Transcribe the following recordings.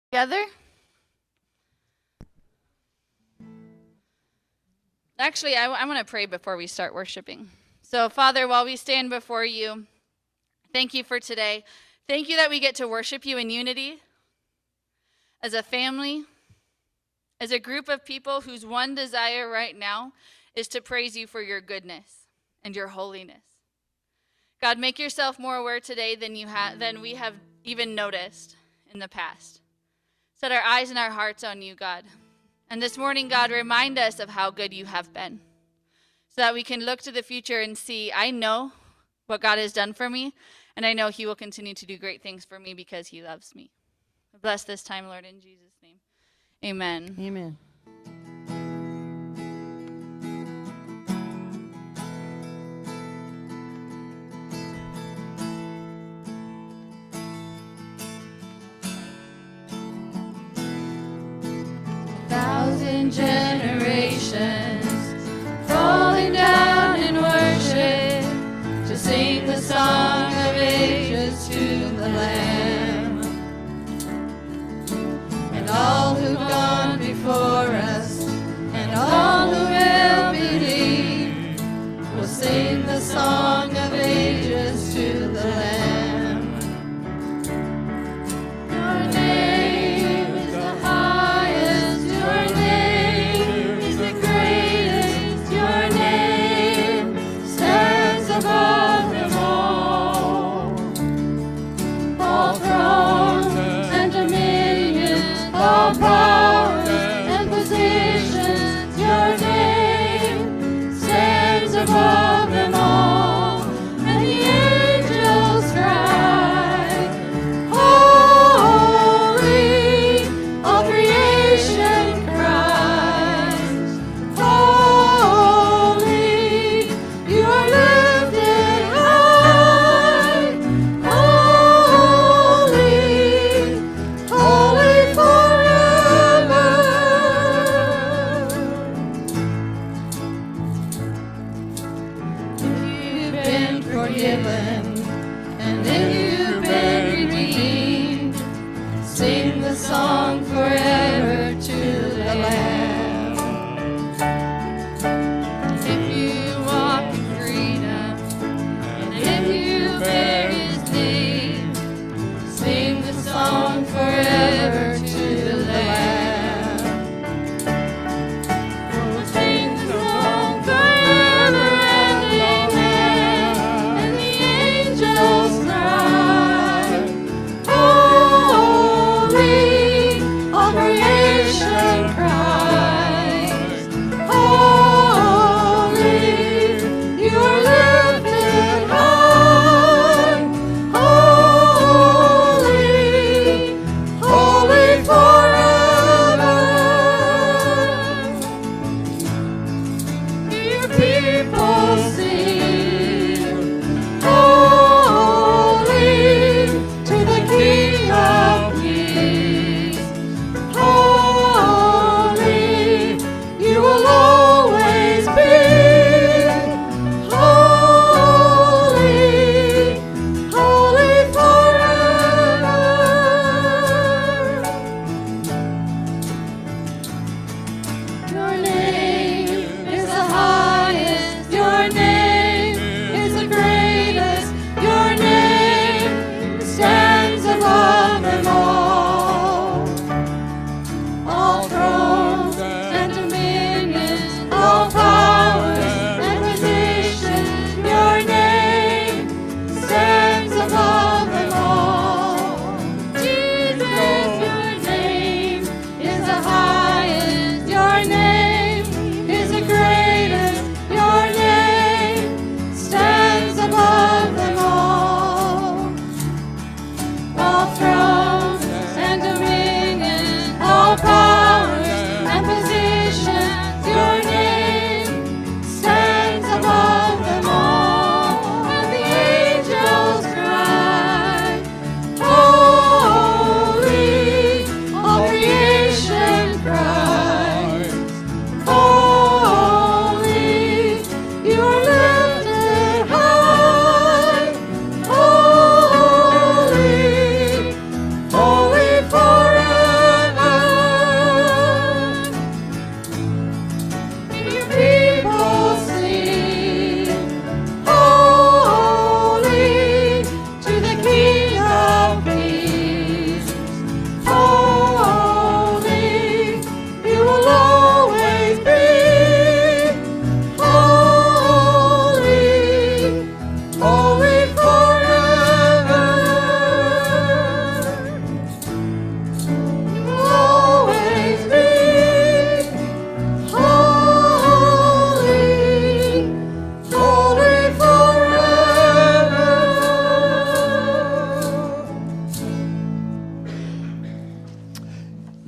Together? Actually, I want to pray before we start worshiping. So, Father, while we stand before you, thank you for today. Thank you that we get to worship you in unity as a family, as a group of people whose one desire right now is to praise you for your goodness and your holiness. God, make yourself more aware today than we have even noticed in the past. Set our eyes and our hearts on you, God. And this morning, God, remind us of how good you have been so that we can look to the future and see, I know what God has done for me, and I know he will continue to do great things for me because he loves me. Bless this time, Lord, in Jesus' name. Amen. Amen. Thousand generations falling down in worship to sing the song of ages to the Lamb. And all who've gone before us and all who will believe will sing the song of ages to the Lamb. Your name is the highest, your name is the greatest, your name stands above them all thrones and dominions, all powers and positions, your name stands above them all, and the angels cry, holy, all creation cries, holy, you are lifted high, holy, holy forever. If you've been forgiven and if you've been redeemed, sing the song forever to the Lamb. If you walk in freedom and if you bear his name, sing the song forever to the Lamb. We'll sing the song forever and amen, and the angels cry, holy, all creation cries.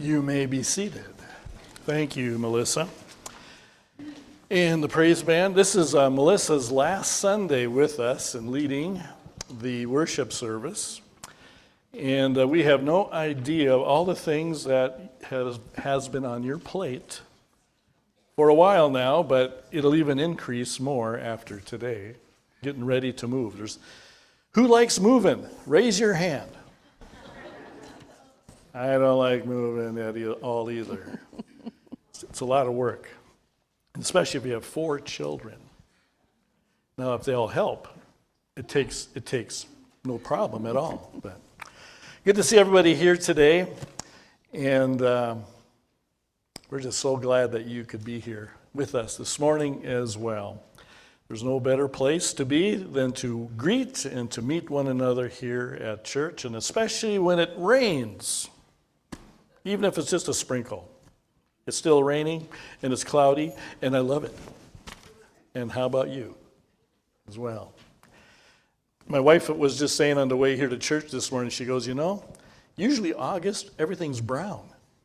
You may be seated. Thank you, Melissa. And the praise band, this is Melissa's last Sunday with us and leading the worship service. And we have no idea of all the things that has been on your plate for a while now, but it'll even increase more after today. Getting ready to move. Who likes moving? Raise your hand. I don't like moving at all either. It's a lot of work, especially if you have 4 children. Now, if they all help, it takes no problem at all. But good to see everybody here today, and we're just so glad that you could be here with us this morning as well. There's no better place to be than to greet and to meet one another here at church, and especially when it rains. Even if it's just a sprinkle. It's still raining, and it's cloudy, and I love it. And how about you as well? My wife was just saying on the way here to church this morning, she goes, usually August, everything's brown.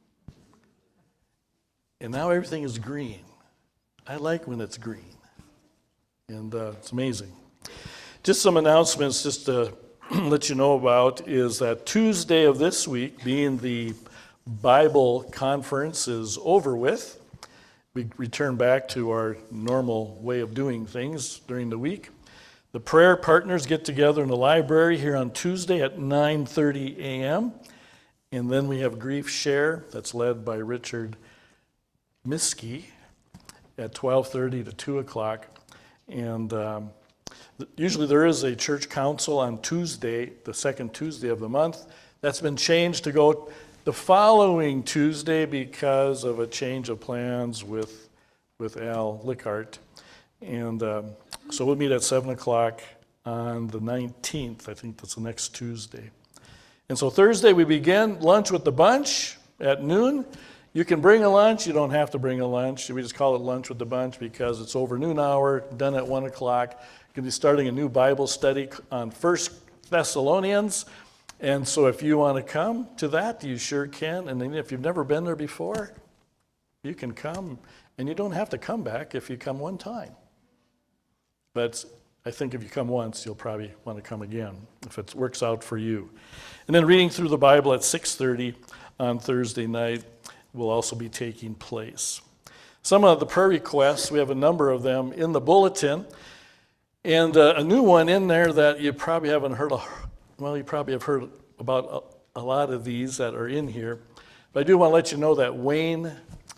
And now everything is green. I like when it's green. And it's amazing. Just some announcements just to let you know about is that Tuesday of this week, being the Bible conference is over with. We return back to our normal way of doing things during the week. The prayer partners get together in the library here on Tuesday at 9:30 a.m. And then we have Grief Share that's led by Richard Miskey at 12:30 to 2 o'clock. And usually there is a church council on Tuesday, the second Tuesday of the month. That's been changed to go the following Tuesday because of a change of plans with Al Lickart. And so we'll meet at 7 o'clock on the 19th. I think that's the next Tuesday. And so Thursday we begin lunch with the bunch at noon. You can bring a lunch. You don't have to bring a lunch. We just call it lunch with the bunch because it's over noon hour, done at 1 o'clock. Going to be starting a new Bible study on 1 Thessalonians. And so if you want to come to that, you sure can. And then if you've never been there before, you can come. And you don't have to come back if you come one time. But I think if you come once, you'll probably want to come again if it works out for you. And then reading through the Bible at 6:30 on Thursday night will also be taking place. Some of the prayer requests, we have a number of them in the bulletin. And a new one in there that you probably haven't heard of. Well, you probably have heard about a lot of these that are in here. But I do want to let you know that Wayne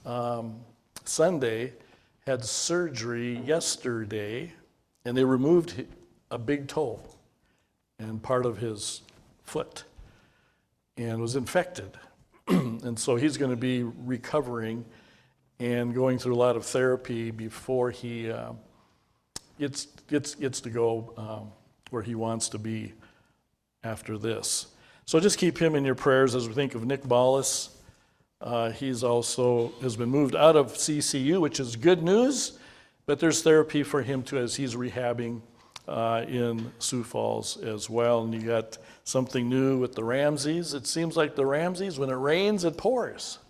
Sunday had surgery yesterday, and they removed a big toe and part of his foot and was infected. And so he's going to be recovering and going through a lot of therapy before he gets to go where he wants to be after this. So just keep him in your prayers as we think of Nick Ballas. He's also has been moved out of CCU, which is good news, but there's therapy for him too as he's rehabbing in Sioux Falls as well. And you got something new with the Ramseys. It seems like the Ramseys, when it rains, it pours.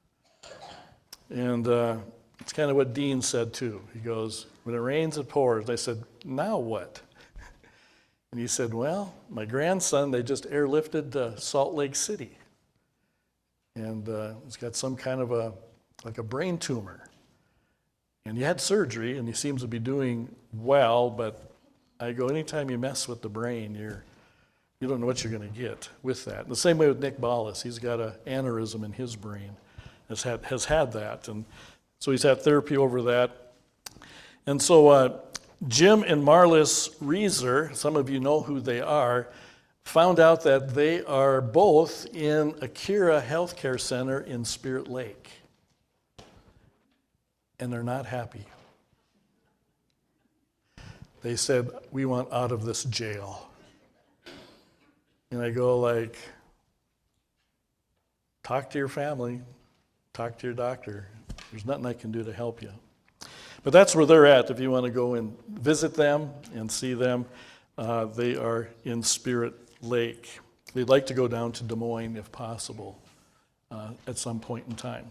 And it's kind of what Dean said too. He goes, when it rains, it pours. I said, now what? And he said, well, my grandson, they just airlifted to Salt Lake City. And he's got some kind of a brain tumor. And he had surgery, and he seems to be doing well, but I go, anytime you mess with the brain, you don't know what you're going to get with that. The same way with Nick Ballas. He's got an aneurysm in his brain, has had that. And so he's had therapy over that. And so Jim and Marlis Reeser, some of you know who they are, found out that they are both in Akira Healthcare Center in Spirit Lake. And they're not happy. They said, we want out of this jail. And I go like, talk to your family, talk to your doctor. There's nothing I can do to help you. But that's where they're at if you want to go and visit them and see them. They are in Spirit Lake. They'd like to go down to Des Moines if possible at some point in time.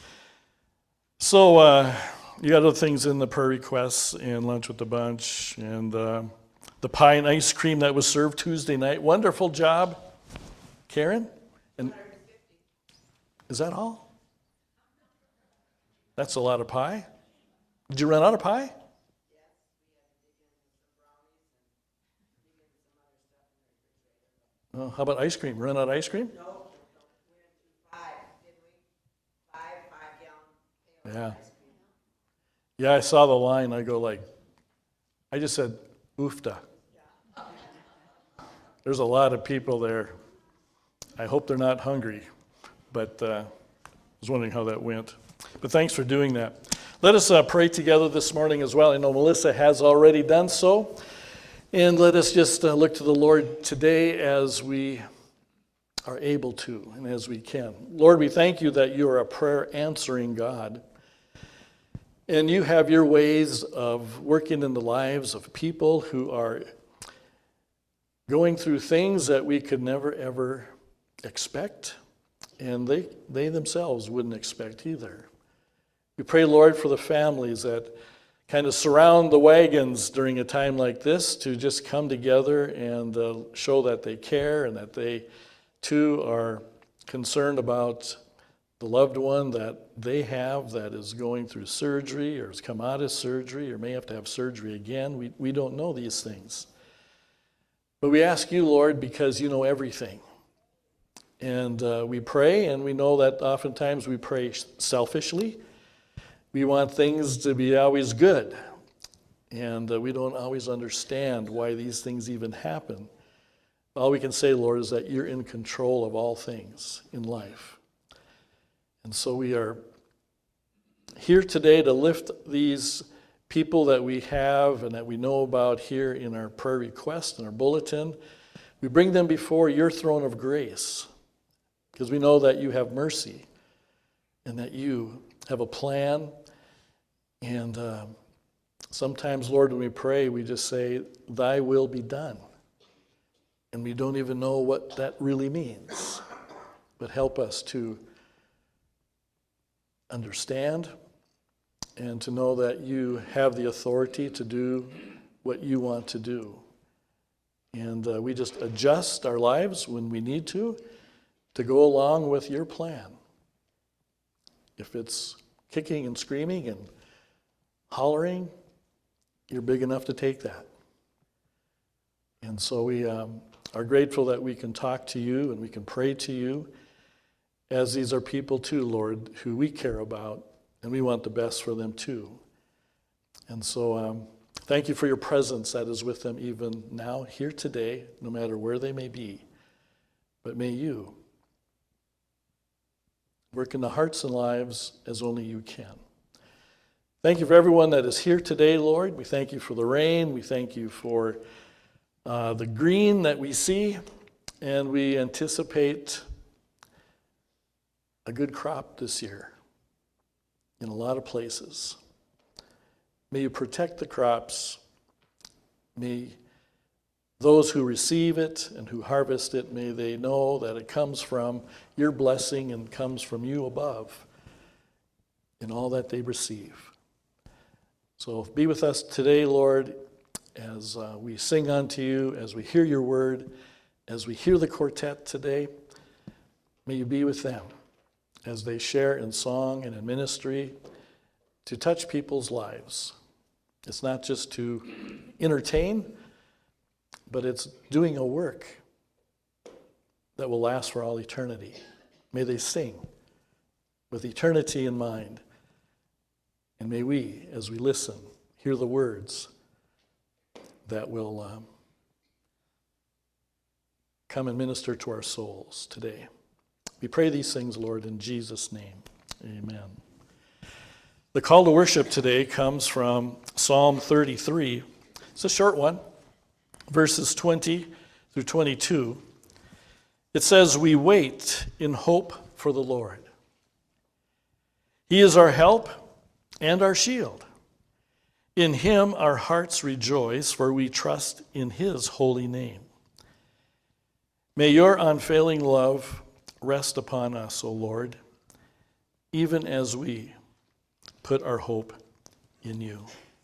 So you got other things in the prayer requests and lunch with the bunch and the pie and ice cream that was served Tuesday night. Wonderful job, Karen. And is that all? That's a lot of pie. Did you run out of pie? Oh, how about ice cream? Run out of ice cream? No, we went to 5, didn't we? 5 gallon. Yeah. Yeah, I saw the line. I just said, oofta. There's a lot of people there. I hope they're not hungry, but I was wondering how that went. But thanks for doing that. Let us pray together this morning as well. I know Melissa has already done so. And let us just look to the Lord today as we are able to and as we can. Lord, we thank you that you are a prayer answering God. And you have your ways of working in the lives of people who are going through things that we could never, ever expect. And they themselves wouldn't expect either. We pray, Lord, for the families that kind of surround the wagons during a time like this to just come together and show that they care and that they too are concerned about the loved one that they have that is going through surgery or has come out of surgery or may have to have surgery again. We don't know these things. But we ask you, Lord, because you know everything. And we pray, and we know that oftentimes we pray selfishly. We want things to be always good, and we don't always understand why these things even happen. All we can say, Lord, is that you're in control of all things in life. And so we are here today to lift these people that we have and that we know about here in our prayer request and our bulletin. We bring them before your throne of grace because we know that you have mercy and that you have a plan. And sometimes, Lord, when we pray, we just say, thy will be done. And we don't even know what that really means. But help us to understand and to know that you have the authority to do what you want to do. And we just adjust our lives when we need to go along with your plan. If it's kicking and screaming and hollering, you're big enough to take that. And so we are grateful that we can talk to you and we can pray to you, as these are people too, Lord, who we care about, and we want the best for them too. And so thank you for your presence that is with them even now, here today, no matter where they may be. But may you work in the hearts and lives as only you can. Thank you for everyone that is here today, Lord. We thank you for the rain. We thank you for the green that we see, and we anticipate a good crop this year in a lot of places. May you protect the crops. May those who receive it and who harvest it, may they know that it comes from your blessing and comes from you above in all that they receive. So be with us today, Lord, as we sing unto you, as we hear your word, as we hear the quartet today. May you be with them as they share in song and in ministry to touch people's lives. It's not just to entertain, but it's doing a work that will last for all eternity. May they sing with eternity in mind. And may we, as we listen, hear the words that will come and minister to our souls today. We pray these things, Lord, in Jesus' name. Amen. The call to worship today comes from Psalm 33. It's a short one, verses 20 through 22. It says, "We wait in hope for the Lord. He is our help and our shield. In him our hearts rejoice, for we trust in his holy name. May your unfailing love rest upon us, O Lord, even as we put our hope in you.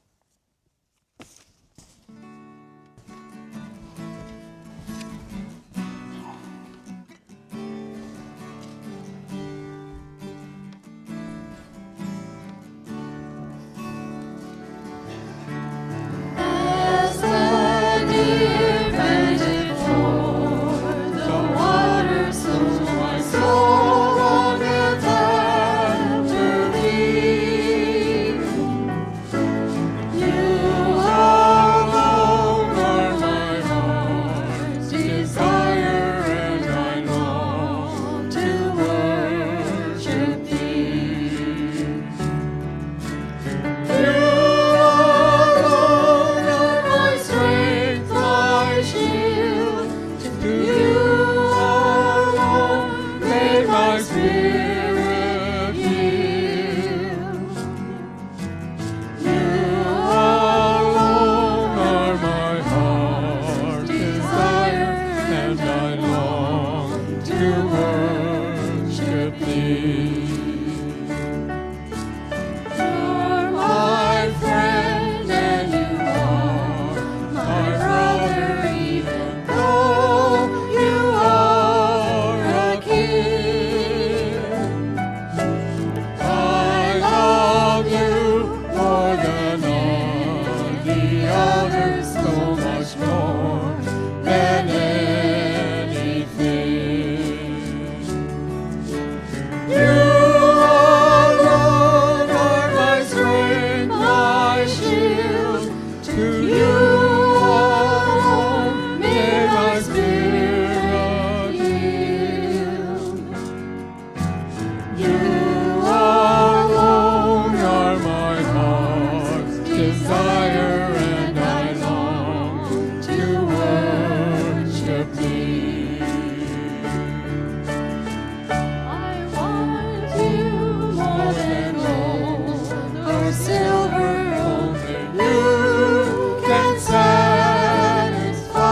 As the deer panted for the water, so my soul longeth after thee. You alone are my heart's desire, and I long to worship thee. You alone are my strength, my shield. To you alone may my spirit yield. You alone are my heart's desire, and I long to worship thee. You're my friend and you are my brother, even though you are a king. I love you more than all the others, so much more than anything. You alone are my strength, my shield. To you alone may my spirit yield. You alone are my heart's desire, and I long to worship thee. I want you more than gold or silver, only you can satisfy.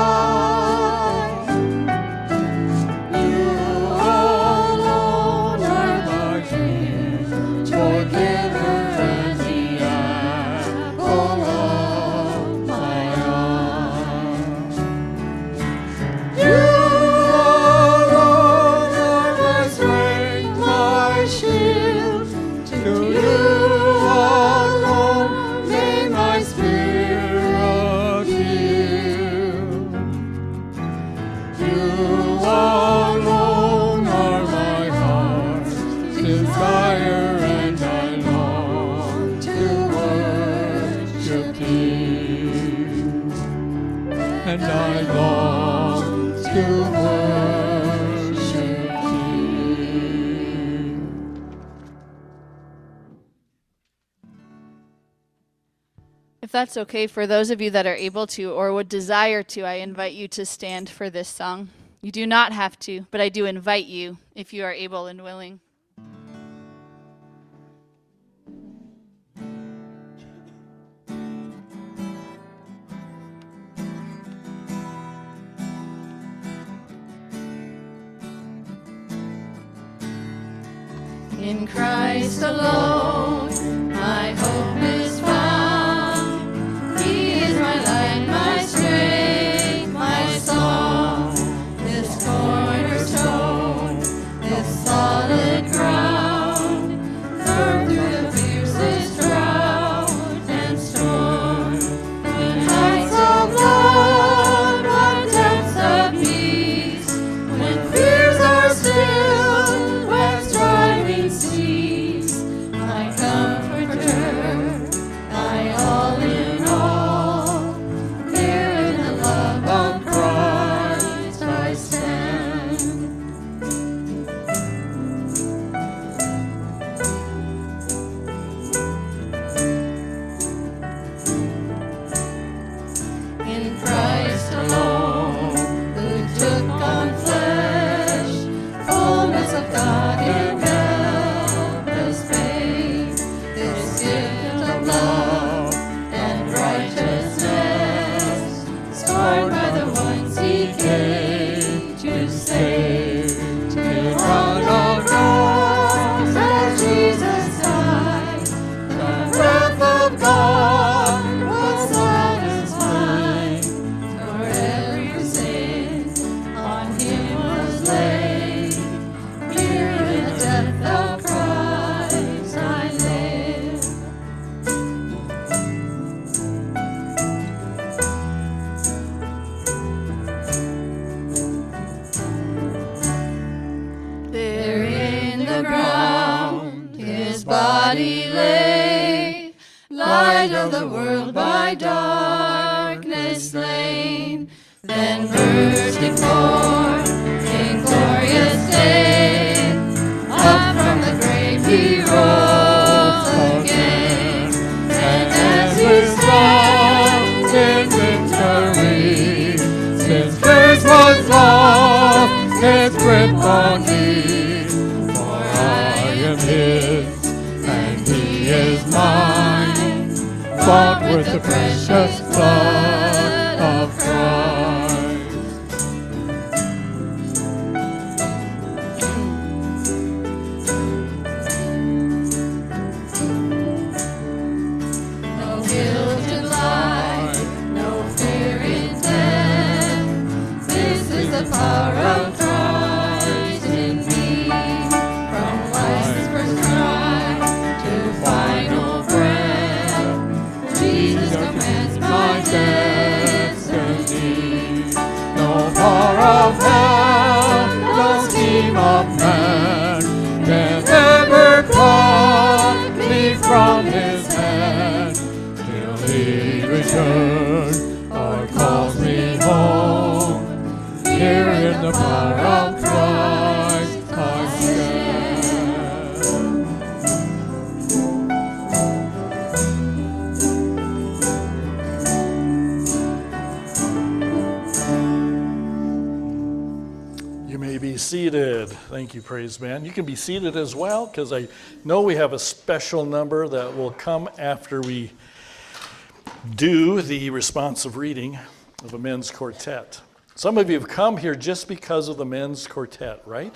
You alone are my dream, forgiver, and the apple of my eye. You alone are my strength, my shield. To you alone may my spirit yield. You alone are my heart's desire, and I long to worship thee. And I long to worship thee. If that's okay for those of you that are able to or would desire to, I invite you to stand for this song. You do not have to, but I do invite you if you are able and willing. In Christ alone, my hope is found. He is my light, my strength, my song. This cornerstone, this solid ground, firm through the fiercest drought and storm. When heights of love, what depths of peace, when fears are still, when striving cease, my comforter, my all in all, here in the love of Christ I stand. In Christ alone, who took on flesh, fullness of God in hell, body lay, light of the world by darkness slain, then bursting forth in glorious day, up from the grave he rose again, and as he stands in victory, since first was lost his grip on me, for I am his and he is mine, bought with the precious blood of Christ. No guilt in life, no fear in death, this is the power of Christ in me, from life's first cry to final breath, Jesus commands my destiny. No power of hell, no scheme of man can ever pluck me from his hand, till he returns or calls me home. Here in the power of Christ I stand. You may be seated. Thank you, praise band. You can be seated as well, because I know we have a special number that will come after we do the responsive reading of a men's quartet. Some of you have come here just because of the men's quartet, right?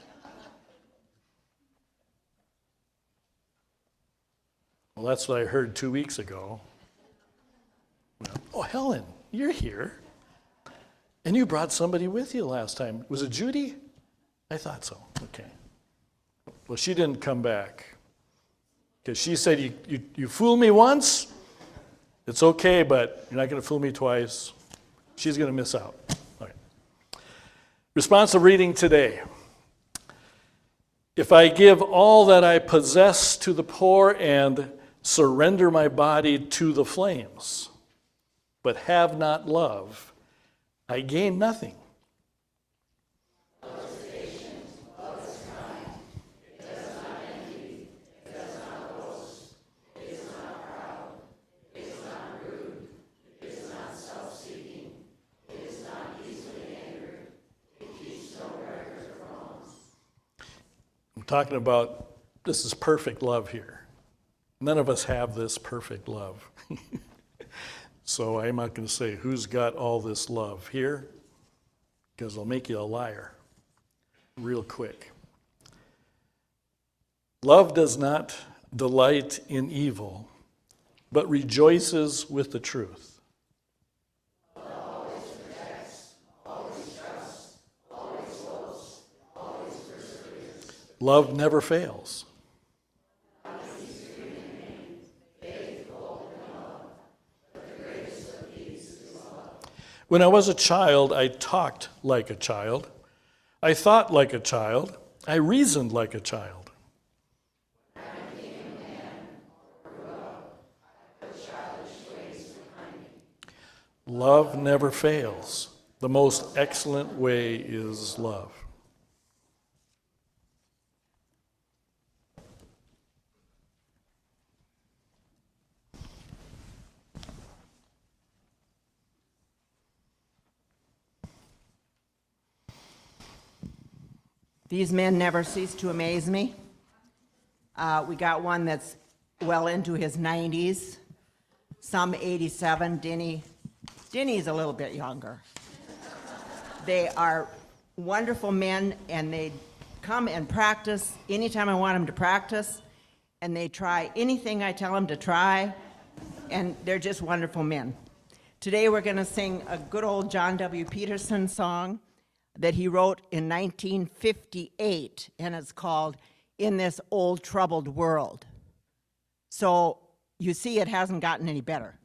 Well, that's what I heard 2 weeks ago. Oh, Helen, you're here. And you brought somebody with you last time. Was it Judy? I thought so. Okay. Well, she didn't come back. Because she said, you fool me once, it's okay, but you're not going to fool me twice. She's going to miss out. All right. Responsive reading today. If I give all that I possess to the poor and surrender my body to the flames, but have not love, I gain nothing. I'm talking about this is perfect love here. None of us have this perfect love. So I'm not going to say who's got all this love here, because I'll make you a liar real quick. Love does not delight in evil, but rejoices with the truth. Love always protects, always trusts, always hopes, always perseveres. Love never fails. When I was a child, I talked like a child. I thought like a child. I reasoned like a child. When I became a man or grew up, I put childish ways behind me. Love never fails. The most excellent way is love. These men never cease to amaze me. We got one that's well into his 90s, some 87. Denny's a little bit younger. They are wonderful men, and they come and practice anytime I want them to practice, and they try anything I tell them to try, and they're just wonderful men. Today we're going to sing a good old John W. Peterson song that he wrote in 1958, and it's called In This Old Troubled World. So you see, it hasn't gotten any better.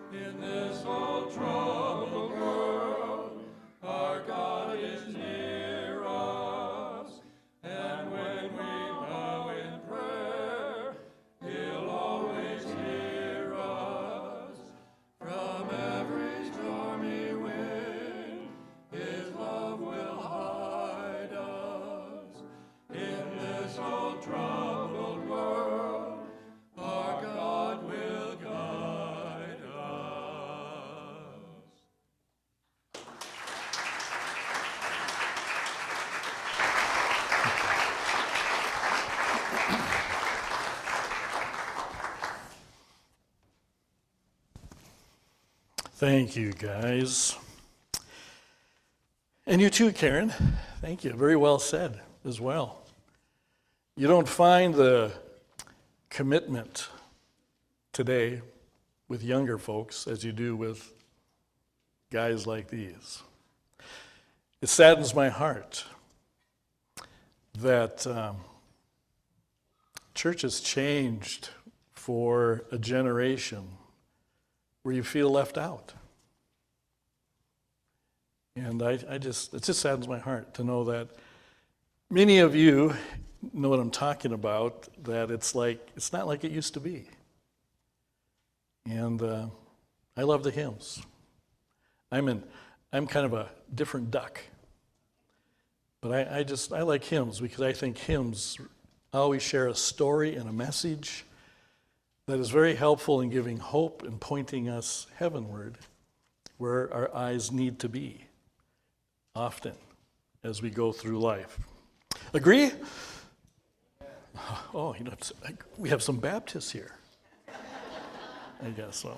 In this whole troubled world, our God is near us. And when we bow in prayer, He'll always hear us. From every stormy wind, His love will hide us. In this whole troubled world, our God will guide us. Thank you, guys. And you too, Karen. Thank you. Very well said as well. You don't find the commitment today with younger folks as you do with guys like these. It saddens my heart that church has changed for a generation where you feel left out. And it just saddens my heart to know that many of you know what I'm talking about, that it's not like it used to be. And I love the hymns. I'm kind of a different duck. But I like hymns because I think hymns always share a story and a message that is very helpful in giving hope and pointing us heavenward where our eyes need to be often as we go through life. Agree? Oh, we have some Baptists here. I guess so.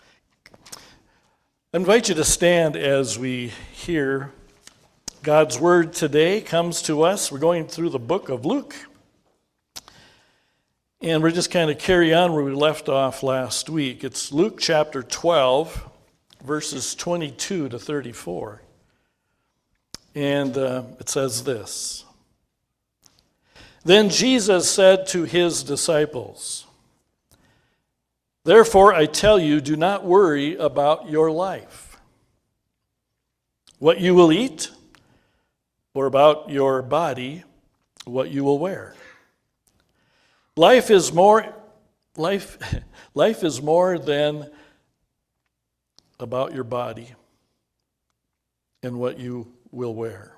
I invite you to stand as we hear God's word today comes to us. We're going through the book of Luke. And we're just kind of carry on where we left off last week. It's Luke chapter 12, verses 22 to 34. And it says this. Then Jesus said to his disciples, "Therefore I tell you, do not worry about your life, what you will eat, or about your body, what you will wear. Life is more than about your body and what you will wear.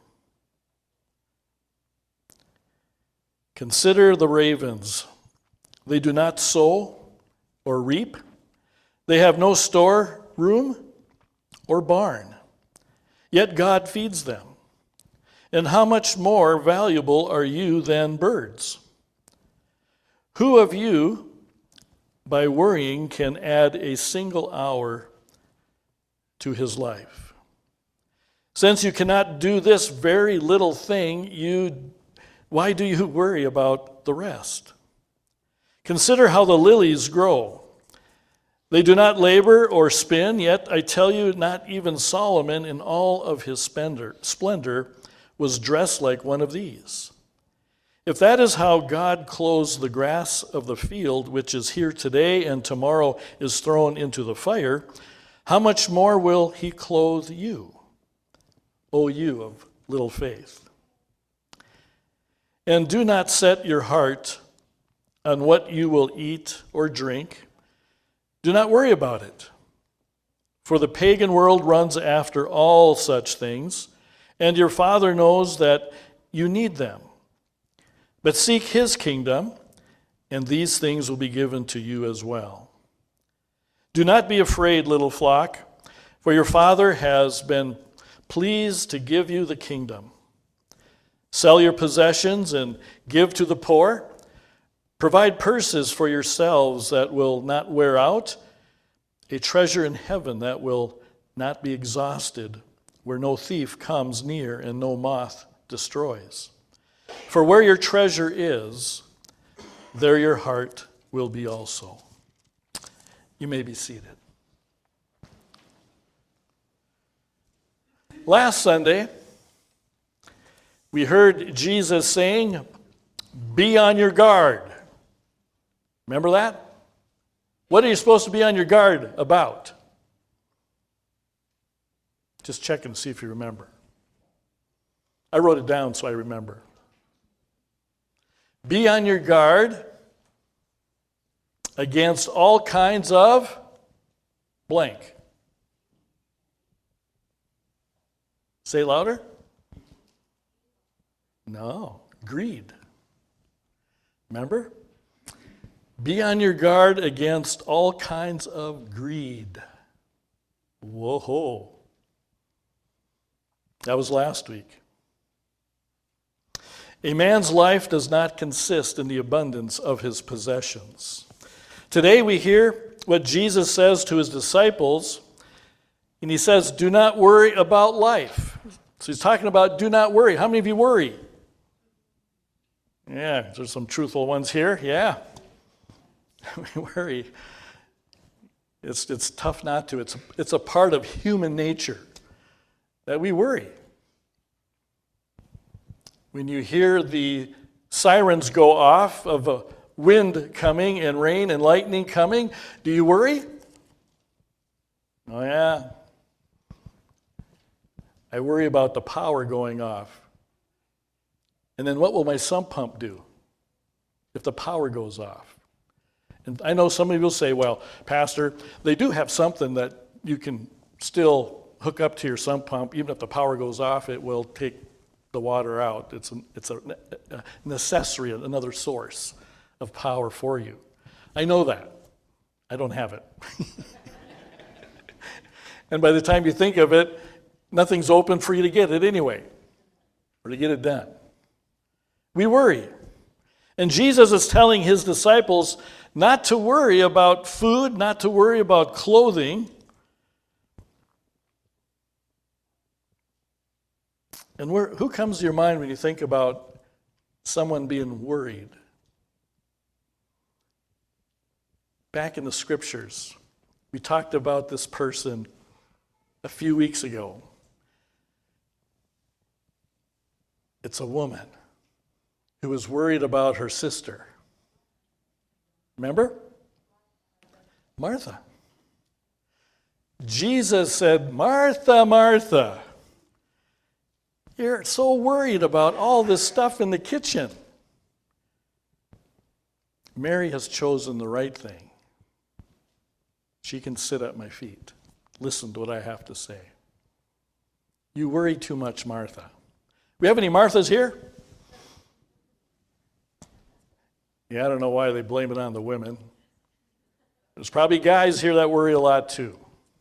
Consider the ravens. They do not sow or reap. They have no storeroom or barn. Yet God feeds them. And how much more valuable are you than birds? Who of you, by worrying, can add a single hour to his life? Since you cannot do this very little thing, why do you worry about the rest? Consider how the lilies grow. They do not labor or spin, yet I tell you, not even Solomon in all of his splendor was dressed like one of these. If that is how God clothes the grass of the field, which is here today and tomorrow is thrown into the fire, how much more will he clothe you, O you of little faith? And do not set your heart on what you will eat or drink. Do not worry about it. For the pagan world runs after all such things, and your Father knows that you need them. But seek his kingdom, and these things will be given to you as well. Do not be afraid, little flock, for your Father has been pleased to give you the kingdom. Sell your possessions and give to the poor. Provide purses for yourselves that will not wear out, a treasure in heaven that will not be exhausted, where no thief comes near and no moth destroys. For where your treasure is, there your heart will be also." You may be seated. Last Sunday, we heard Jesus saying, "Be on your guard." Remember that? What are you supposed to be on your guard about? Just checking to see if you remember. I wrote it down so I remember. Be on your guard against all kinds of blank. Say it louder. No, greed. Remember? Be on your guard against all kinds of greed. Whoa. That was last week. A man's life does not consist in the abundance of his possessions. Today we hear what Jesus says to his disciples, and he says, do not worry about life. So he's talking about do not worry. How many of you worry? Yeah, there's some truthful ones here. Yeah. We worry. It's tough not to. It's a part of human nature that we worry. When you hear the sirens go off of a wind coming and rain and lightning coming, do you worry? Oh yeah. I worry about the power going off. And then what will my sump pump do if the power goes off? And I know some of you will say, well, Pastor, they do have something that you can still hook up to your sump pump. Even if the power goes off, it will take the water out. It's a necessary, another source of power for you. I know that. I don't have it. And by the time you think of it, nothing's open for you to get it anyway, or to get it done. We worry. And Jesus is telling his disciples not to worry about food, not to worry about clothing. And who comes to your mind when you think about someone being worried? Back in the scriptures, we talked about this person a few weeks ago. It's a woman who was worried about her sister. Remember? Martha. Jesus said, Martha, Martha, you're so worried about all this stuff in the kitchen. Mary has chosen the right thing. She can sit at my feet. Listen to what I have to say. You worry too much, Martha. We have any Marthas here? Yeah, I don't know why they blame it on the women. There's probably guys here that worry a lot too.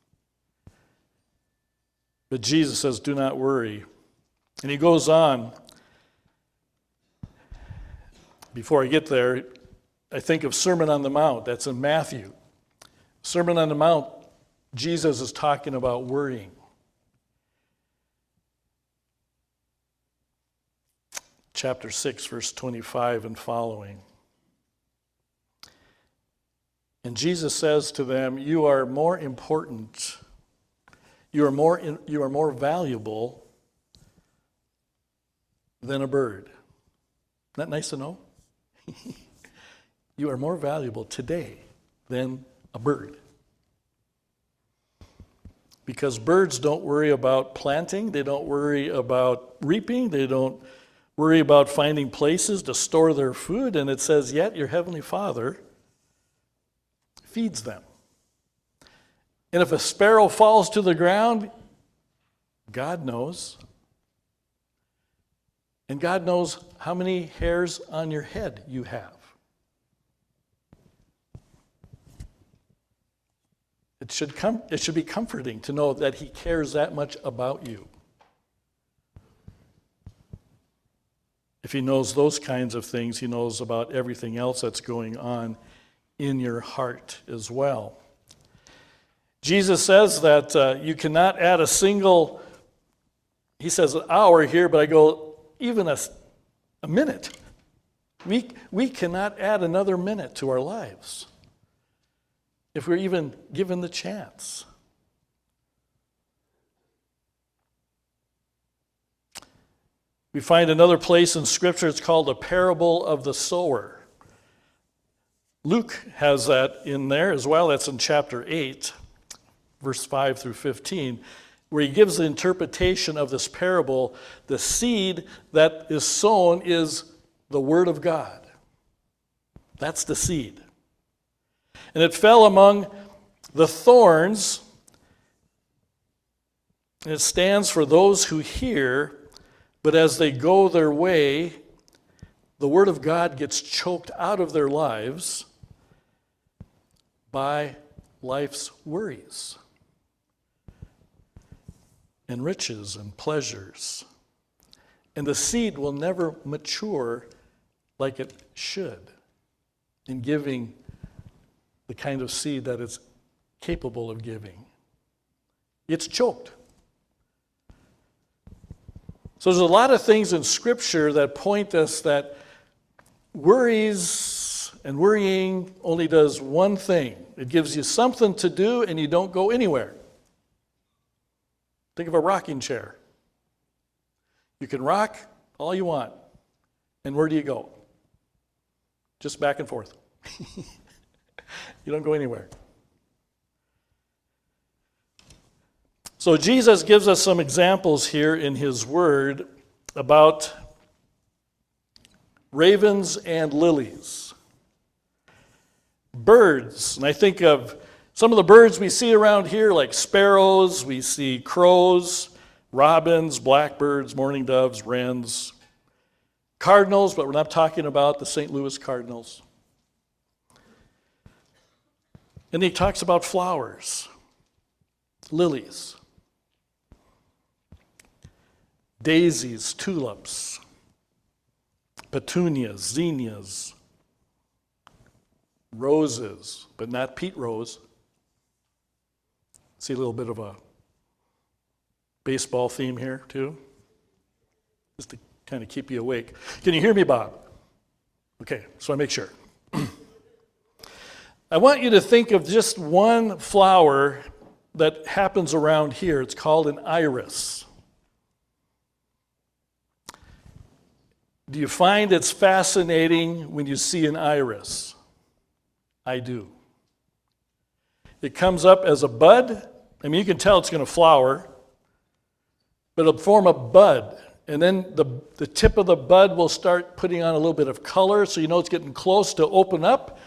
But Jesus says, do not worry. And he goes on. Before I get there, I think of Sermon on the Mount. That's in Matthew. Sermon on the Mount, Jesus is talking about worrying. Chapter 6, verse 25 and following. And Jesus says to them, you are more important, you are more valuable than a bird. Isn't that nice to know? You are more valuable today than a bird. Because birds don't worry about planting, they don't worry about reaping, they don't worry about finding places to store their food, and it says, yet your heavenly Father feeds them. And if a sparrow falls to the ground, God knows. And God knows how many hairs on your head you have. It should be comforting to know that he cares that much about you. If he knows those kinds of things, he knows about everything else that's going on in your heart as well. Jesus says that you cannot add a single, he says an hour here, but I go even a minute. We cannot add another minute to our lives if we're even given the chance. We find another place in Scripture, it's called the parable of the sower. Luke has that in there as well. That's in chapter 8, verse 5 through 15. where he gives the interpretation of this parable, the seed that is sown is the Word of God. That's the seed. And it fell among the thorns, and it stands for those who hear, but as they go their way, the Word of God gets choked out of their lives by life's worries and riches and pleasures. And the seed will never mature like it should in giving the kind of seed that it's capable of giving. It's choked. So there's a lot of things in Scripture that point us that worries and worrying only does one thing. It gives you something to do and you don't go anywhere. Think of a rocking chair. You can rock all you want. And where do you go? Just back and forth. You don't go anywhere. So Jesus gives us some examples here in his word about ravens and lilies. Birds, and I think of some of the birds we see around here, like sparrows, we see crows, robins, blackbirds, mourning doves, wrens, cardinals, but we're not talking about the St. Louis Cardinals. And he talks about flowers, lilies, daisies, tulips, petunias, zinnias, roses, but not Pete Rose. See a little bit of a baseball theme here, too? Just to kind of keep you awake. Can you hear me, Bob? Okay, so I make sure. I want you to think of just one flower that happens around here. It's called an iris. Do you find it's fascinating when you see an iris? I do. It comes up as a bud. I mean, you can tell it's going to flower, but it'll form a bud. And then the tip of the bud will start putting on a little bit of color, so you know it's getting close to open up.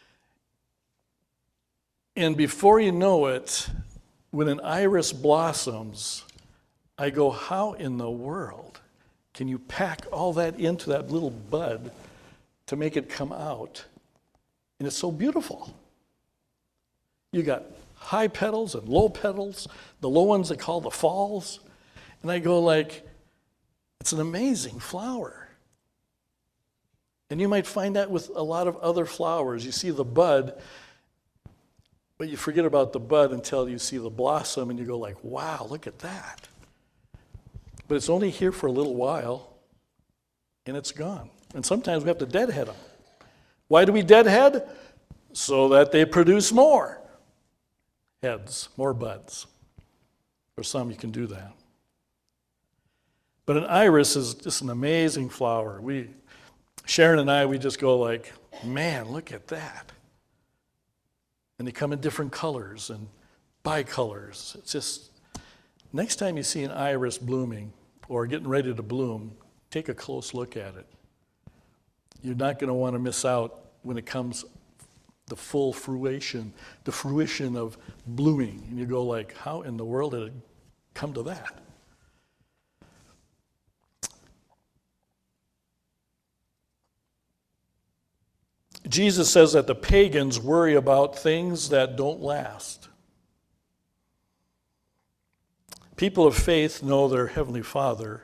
And before you know it, when an iris blossoms, I go, how in the world can you pack all that into that little bud to make it come out? And it's so beautiful. You got high petals and low petals, the low ones they call the falls. And I go like, it's an amazing flower. And you might find that with a lot of other flowers. You see the bud, but you forget about the bud until you see the blossom and you go like, wow, look at that. But it's only here for a little while and it's gone. And sometimes we have to deadhead them. Why do we deadhead? So that they produce more heads, more buds. For some, you can do that. But an iris is just an amazing flower. Sharon and I, we just go like, man, look at that. And they come in different colors and bicolors. It's just, next time you see an iris blooming or getting ready to bloom, take a close look at it. You're not going to want to miss out when it comes the full fruition, the fruition of blooming. And you go like, how in the world did it come to that? Jesus says that the pagans worry about things that don't last. People of faith know their Heavenly Father,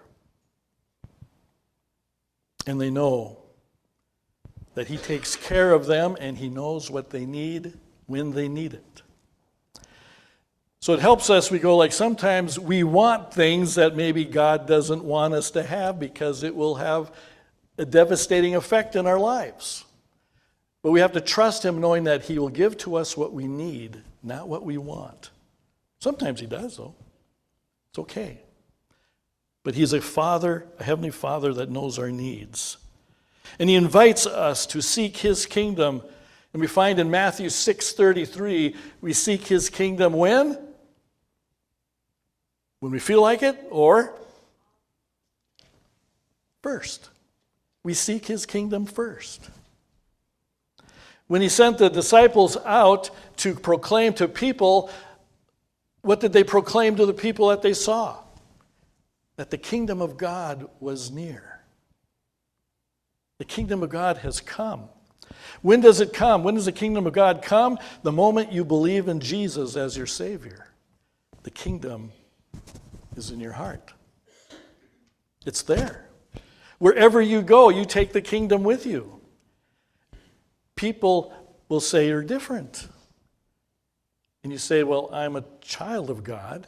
and they know that He takes care of them and He knows what they need when they need it. So it helps us, we go like sometimes we want things that maybe God doesn't want us to have because it will have a devastating effect in our lives. But we have to trust Him knowing that He will give to us what we need, not what we want. Sometimes He does, though. It's okay. But He's a Father, a Heavenly Father that knows our needs. And He invites us to seek His kingdom. And we find in Matthew 6:33, we seek His kingdom when? when we feel like it, or first. We seek his kingdom first. When he sent the disciples out to proclaim to people, what did they proclaim to the people that they saw? That the kingdom of God was near. The kingdom of God has come. When does it come? When does the kingdom of God come? The moment you believe in Jesus as your Savior. The kingdom is in your heart. It's there. Wherever you go, you take the kingdom with you. People will say you're different. And you say, well, I'm a child of God.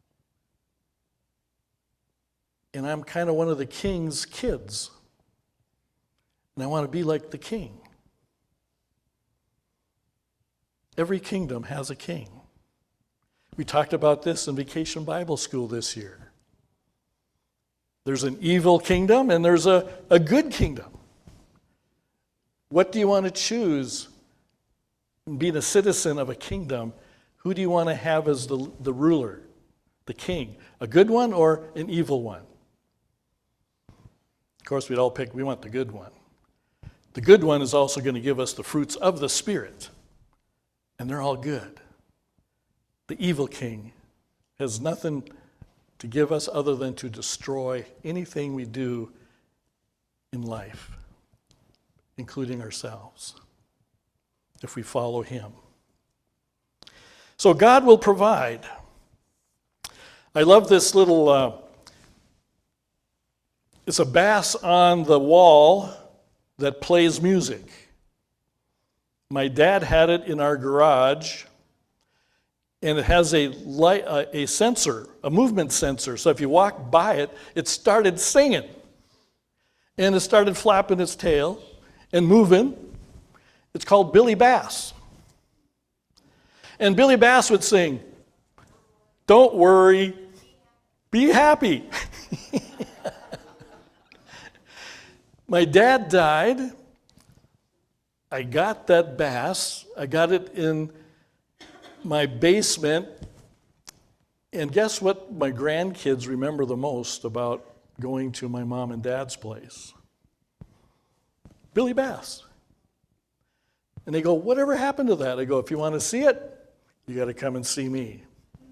And I'm kind of one of the king's kids. And I want to be like the king. Every kingdom has a king. We talked about this in Vacation Bible School this year. There's an evil kingdom and there's a good kingdom. What do you want to choose in being a citizen of a kingdom? Who do you want to have as the ruler, the king? A good one or an evil one? Of course, we want the good one. The good one is also going to give us the fruits of the Spirit, and they're all good. The evil king has nothing to give us other than to destroy anything we do in life, including ourselves, if we follow him. So God will provide. I love this little, it's a bass on the wall that plays music. My dad had it in our garage, and it has a sensor, a movement sensor. So if you walk by it, it started singing. And it started flapping its tail and moving. It's called Billy Bass. And Billy Bass would sing, "Don't worry, be happy." My dad died. I got that bass. I got it in my basement. And guess what my grandkids remember the most about going to my mom and dad's place? Billy Bass. And they go, "Whatever happened to that?" I go, "If you want to see it, you got to come and see me.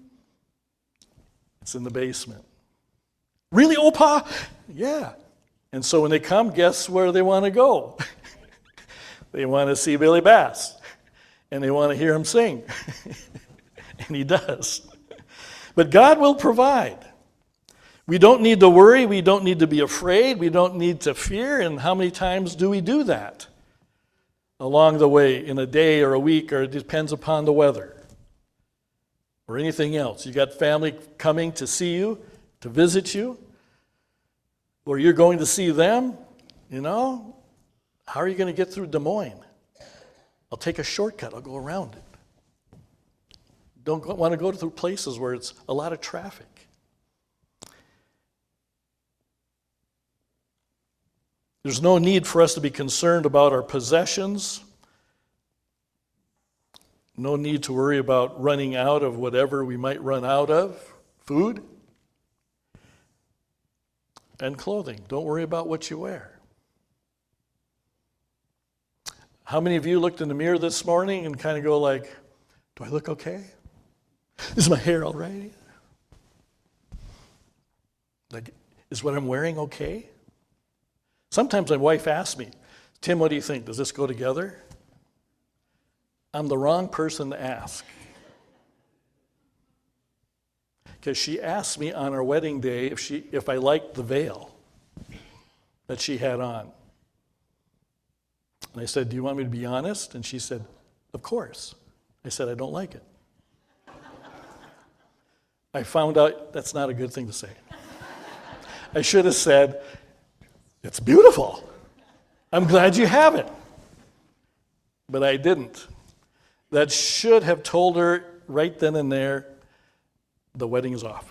It's in the basement." "Really, Opa?" "Yeah." And so when they come, guess where they want to go? They want to see Billy Bass. And they want to hear him sing. And he does. But God will provide. We don't need to worry. We don't need to be afraid. We don't need to fear. And how many times do we do that along the way, in a day or a week, or it depends upon the weather or anything else? You got family coming to see you, to visit you, or you're going to see them. You know, how are you going to get through Des Moines? I'll take a shortcut. I'll go around it. Don't want to go through places where it's a lot of traffic. There's no need for us to be concerned about our possessions. No need to worry about running out of whatever we might run out of, food and clothing. Don't worry about what you wear. How many of you looked in the mirror this morning and kind of go like, "Do I look okay? Is my hair all right? Like, is what I'm wearing okay?" Sometimes my wife asks me, "Tim, what do you think? Does this go together?" I'm the wrong person to ask. Because she asked me on our wedding day if I liked the veil that she had on. And I said, "Do you want me to be honest?" And she said, "Of course." I said, "I don't like it." I found out that's not a good thing to say. I should have said, "It's beautiful. I'm glad you have it." But I didn't. That should have told her right then and there, the wedding is off.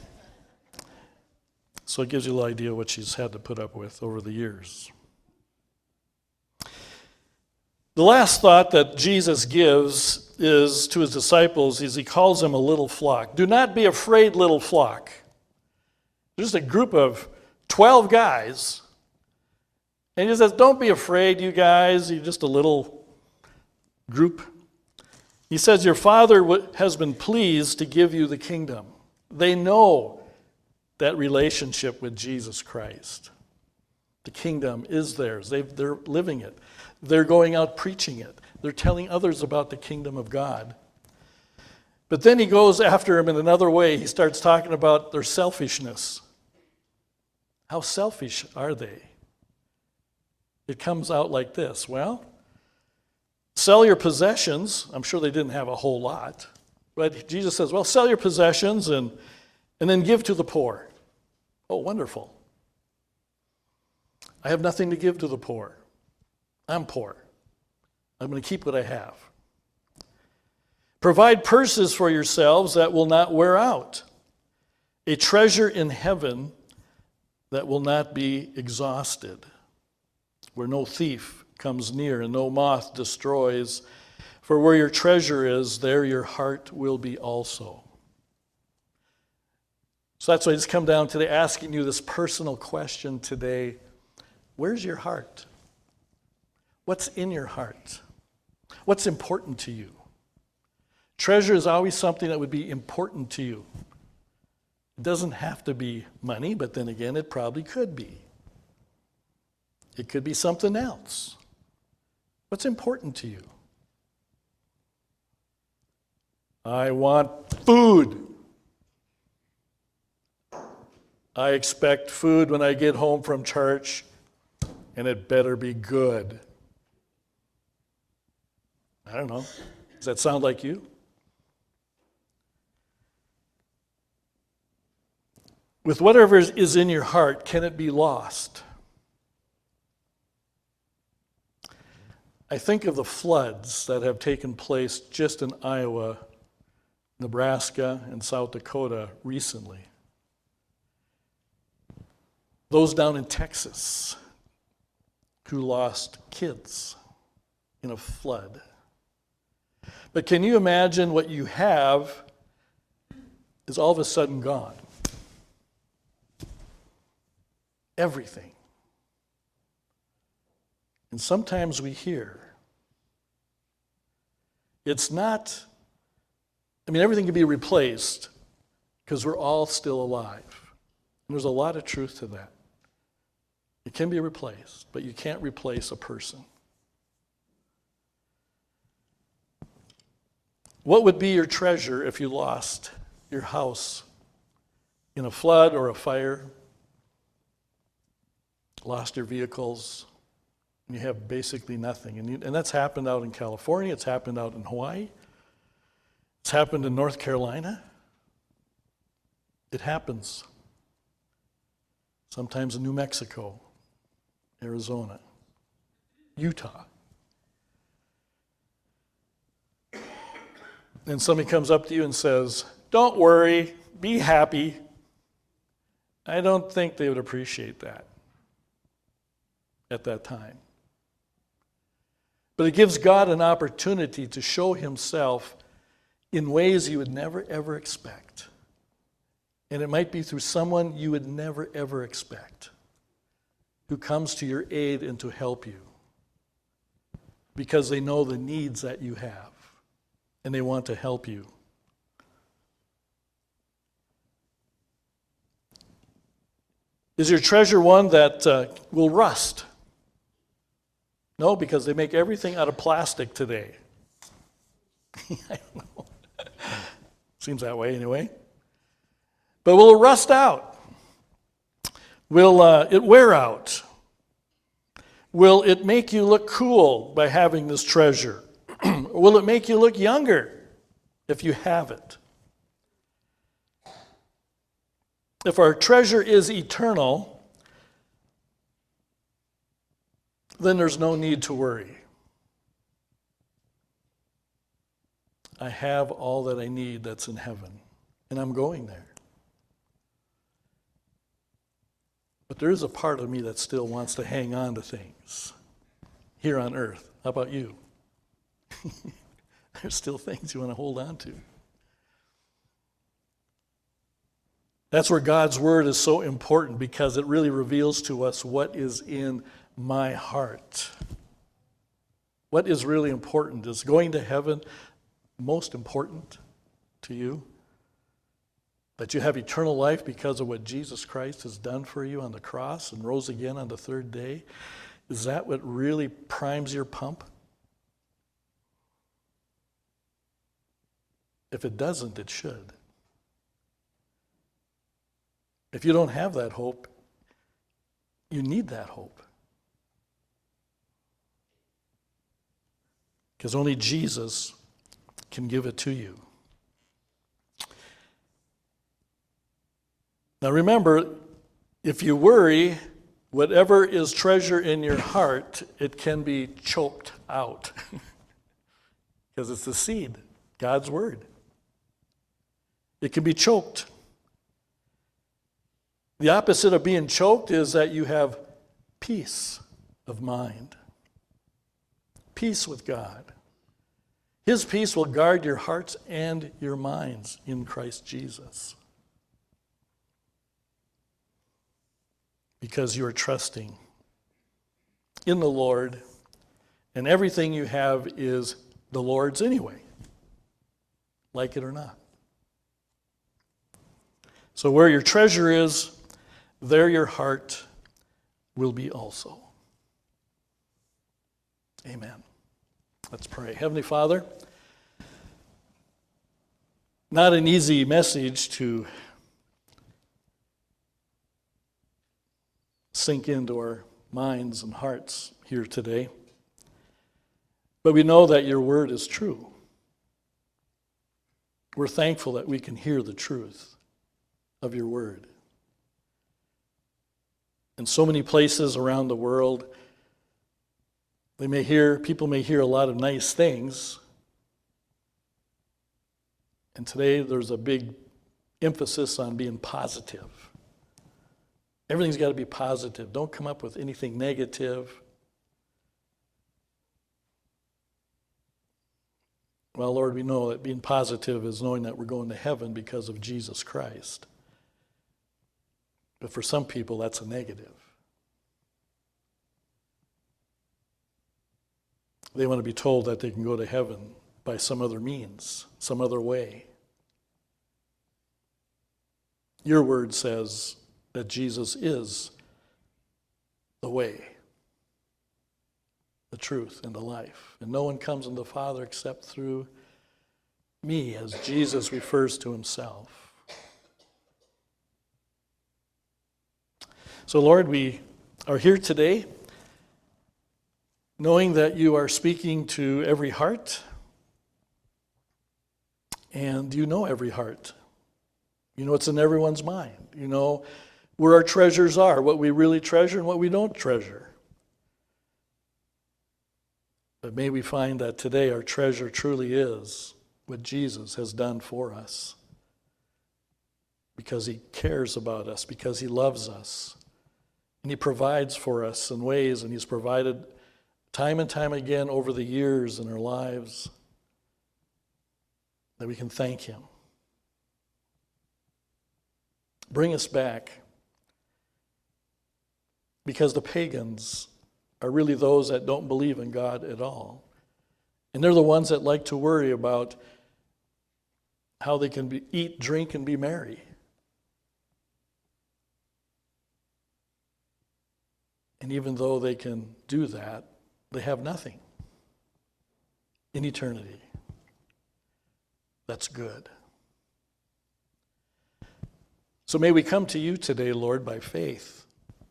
So it gives you a little idea what she's had to put up with over the years. The last thought that Jesus gives is to his disciples is he calls them a little flock. Do not be afraid, little flock. There's a group of 12 guys. And he says, don't be afraid, you guys. You're just a little group. He says, your Father has been pleased to give you the kingdom. They know that relationship with Jesus Christ. The kingdom is theirs. They're living it. They're going out preaching it. They're telling others about the kingdom of God. But then he goes after them in another way. He starts talking about their selfishness. How selfish are they? It comes out like this. Well, sell your possessions. I'm sure they didn't have a whole lot. But Jesus says, well, sell your possessions and then give to the poor. Oh, wonderful. I have nothing to give to the poor. I'm poor. I'm going to keep what I have. Provide purses for yourselves that will not wear out, a treasure in heaven that will not be exhausted, where no thief comes near and no moth destroys. For where your treasure is, there your heart will be also. So that's why I just come down today asking you this personal question today. Where's your heart? What's in your heart? What's important to you? Treasure is always something that would be important to you. It doesn't have to be money, but then again, it probably could be. It could be something else. What's important to you? I want food. I expect food when I get home from church, and it better be good. I don't know. Does that sound like you? With whatever is in your heart, can it be lost? I think of the floods that have taken place just in Iowa, Nebraska, and South Dakota recently. Those down in Texas who lost kids in a flood. But can you imagine what you have is all of a sudden gone? Everything. And sometimes we hear, it's not, everything can be replaced because we're all still alive. And there's a lot of truth to that. It can be replaced, but you can't replace a person. What would be your treasure if you lost your house in a flood or a fire? Lost your vehicles, and you have basically nothing. And that's happened out in California. It's happened out in Hawaii. It's happened in North Carolina. It happens. Sometimes in New Mexico, Arizona, Utah. And somebody comes up to you and says, don't worry, be happy. I don't think they would appreciate that at that time. But it gives God an opportunity to show himself in ways you would never, ever expect. And it might be through someone you would never, ever expect, who comes to your aid and to help you because they know the needs that you have and they want to help you. Is your treasure one that will rust? No, because they make everything out of plastic today. I don't know. Seems that way anyway. But will it rust out? Will it wear out? Will it make you look cool by having this treasure? Or will it make you look younger if you have it? If our treasure is eternal, then there's no need to worry. I have all that I need that's in heaven, and I'm going there. But there is a part of me that still wants to hang on to things here on earth. How about you? There's still things you want to hold on to. That's where God's word is so important, because it really reveals to us what is in my heart. What is really important? Is going to heaven most important to you? That you have eternal life because of what Jesus Christ has done for you on the cross and rose again on the third day? Is that what really primes your pump? If it doesn't, it should. If you don't have that hope, you need that hope. Because only Jesus can give it to you. Now remember, if you worry, whatever is treasure in your heart, it can be choked out. Because it's the seed, God's word. It can be choked. The opposite of being choked is that you have peace of mind. Peace with God. His peace will guard your hearts and your minds in Christ Jesus. Because you are trusting in the Lord, and everything you have is the Lord's anyway, like it or not. So where your treasure is, there your heart will be also. Amen. Let's pray. Heavenly Father, not an easy message to sink into our minds and hearts here today. But we know that your word is true. We're thankful that we can hear the truth of your word. In so many places around the world, people may hear a lot of nice things. And today there's a big emphasis on being positive. Everything's got to be positive. Don't come up with anything negative. Well, Lord, we know that being positive is knowing that we're going to heaven because of Jesus Christ. But for some people, that's a negative. They want to be told that they can go to heaven by some other means, some other way. Your word says that Jesus is the way, the truth, and the life. And no one comes to the Father except through me, as Jesus refers to himself. So, Lord, we are here today knowing that you are speaking to every heart, and you know every heart. You know what's in everyone's mind. You know where our treasures are, what we really treasure and what we don't treasure. But may we find that today our treasure truly is what Jesus has done for us. Because he cares about us, because he loves us. And he provides for us in ways, and he's provided time and time again over the years in our lives, that we can thank him. Bring us back, because the pagans are really those that don't believe in God at all. And they're the ones that like to worry about how they can eat, drink, and be merry. And even though they can do that, they have nothing in eternity. That's good. So may we come to you today, Lord, by faith,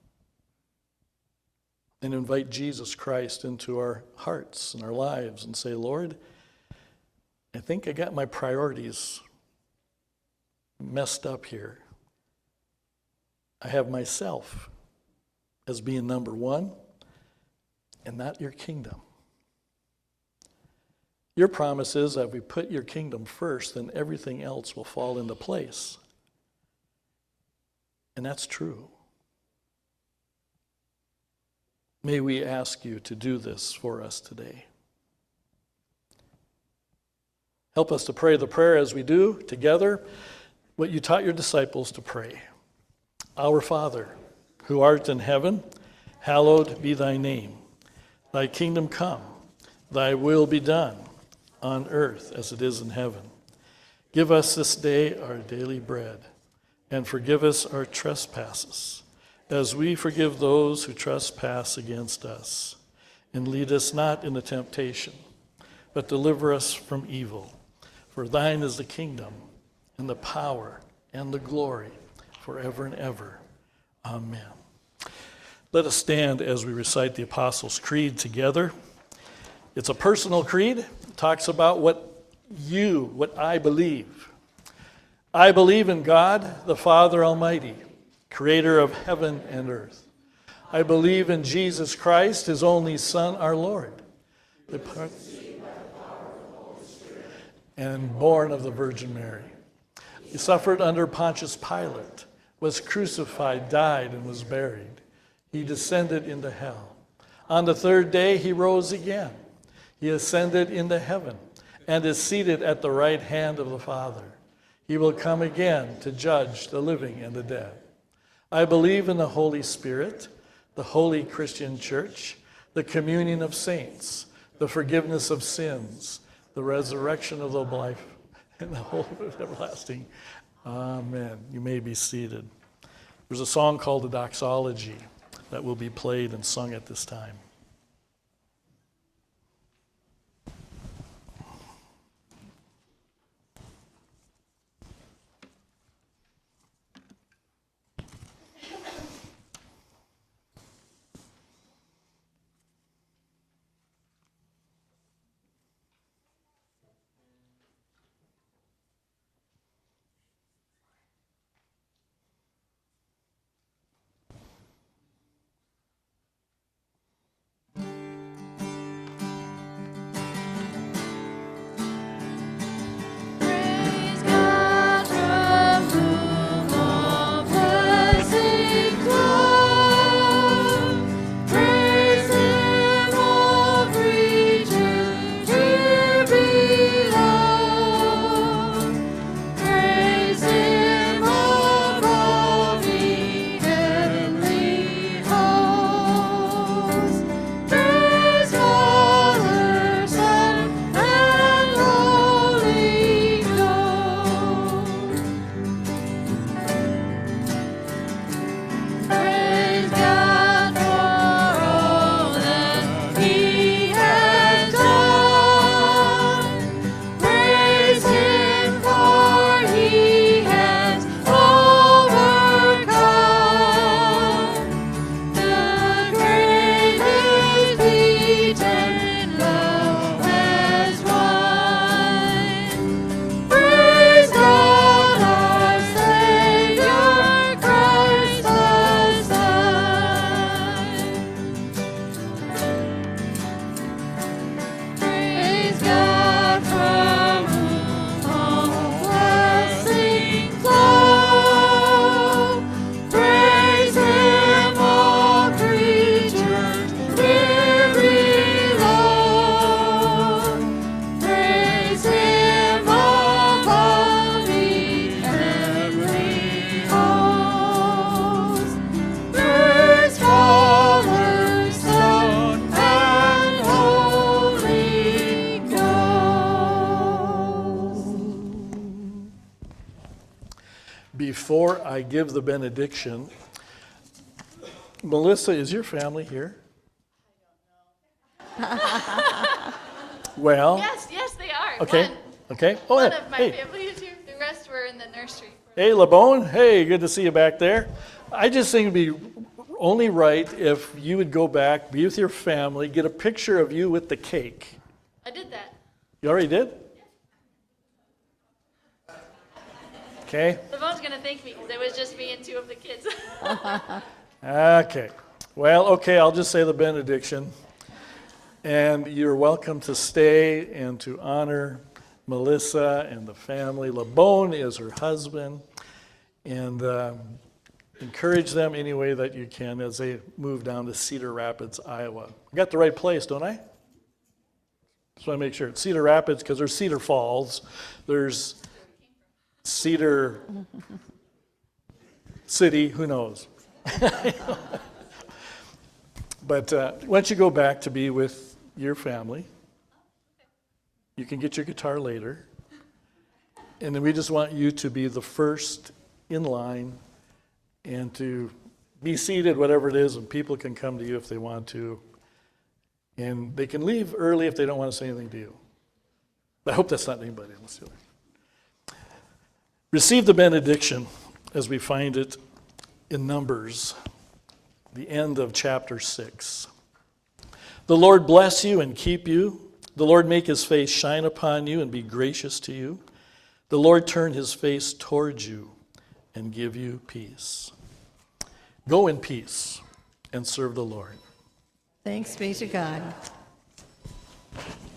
and invite Jesus Christ into our hearts and our lives and say, Lord, I think I got my priorities messed up here. I have myself as being number one, and not your kingdom. Your promise is that if we put your kingdom first, then everything else will fall into place. And that's true. May we ask you to do this for us today. Help us to pray the prayer as we do together, what you taught your disciples to pray. Our Father, who art in heaven, hallowed be thy name. Thy kingdom come, thy will be done, on earth as it is in heaven. Give us this day our daily bread, and forgive us our trespasses, as we forgive those who trespass against us. And lead us not into temptation, but deliver us from evil. For thine is the kingdom, and the power, and the glory, forever and ever. Amen. Let us stand as we recite the Apostles' Creed together. It's a personal creed. It talks about what I believe. I believe in God, the Father Almighty, creator of heaven and earth. I believe in Jesus Christ, his only Son, our Lord, and born of the Virgin Mary. He suffered under Pontius Pilate, was crucified, died, and was buried. He descended into hell. On the third day, he rose again. He ascended into heaven and is seated at the right hand of the Father. He will come again to judge the living and the dead. I believe in the Holy Spirit, the holy Christian church, the communion of saints, the forgiveness of sins, the resurrection of the life, and the hope of everlasting. Amen. You may be seated. There's a song called the Doxology that will be played and sung at this time. Praise God from whom all blessings flow. Praise Him, all creatures here below. Praise Him above the heavenly hosts. Praise Father, Son, and Holy Ghost. Praise God for all that He has done. Praise Him for He has overcome. The grave is beaten, love has won. Praise God, our Savior, Christ the Son. Praise God from whom all blessings flow. Praise Him, all creatures here below. Praise Him above the heavenly hosts. Praise Father, Son, and Holy Ghost. Before I give the benediction, Melissa, is your family here? Well, Yes, they are. okay, One, okay. one of my hey, family is here. The rest were in the nursery. hey, LeBone. Hey, good to see you back there. I just think it'd be only right if you would go back, be with your family, get a picture of you with the cake. I did that. You already did? Okay. Lavonne's going to thank me because it was just me and two of the kids. Okay. Well, okay, I'll just say the benediction. And you're welcome to stay and to honor Melissa and the family. LeBone is her husband. And encourage them any way that you can as they move down to Cedar Rapids, Iowa. I got the right place, don't I? Just want to make sure. Cedar Rapids, because there's Cedar Falls, there's Cedar City, who knows? But once you go back to be with your family, you can get your guitar later. And then we just want you to be the first in line and to be seated, whatever it is, and people can come to you if they want to. And they can leave early if they don't want to say anything to you. I hope that's not anybody else. Receive the benediction as we find it in Numbers, the end of chapter 6. The Lord bless you and keep you. The Lord make his face shine upon you and be gracious to you. The Lord turn his face towards you and give you peace. Go in peace and serve the Lord. Thanks be to God.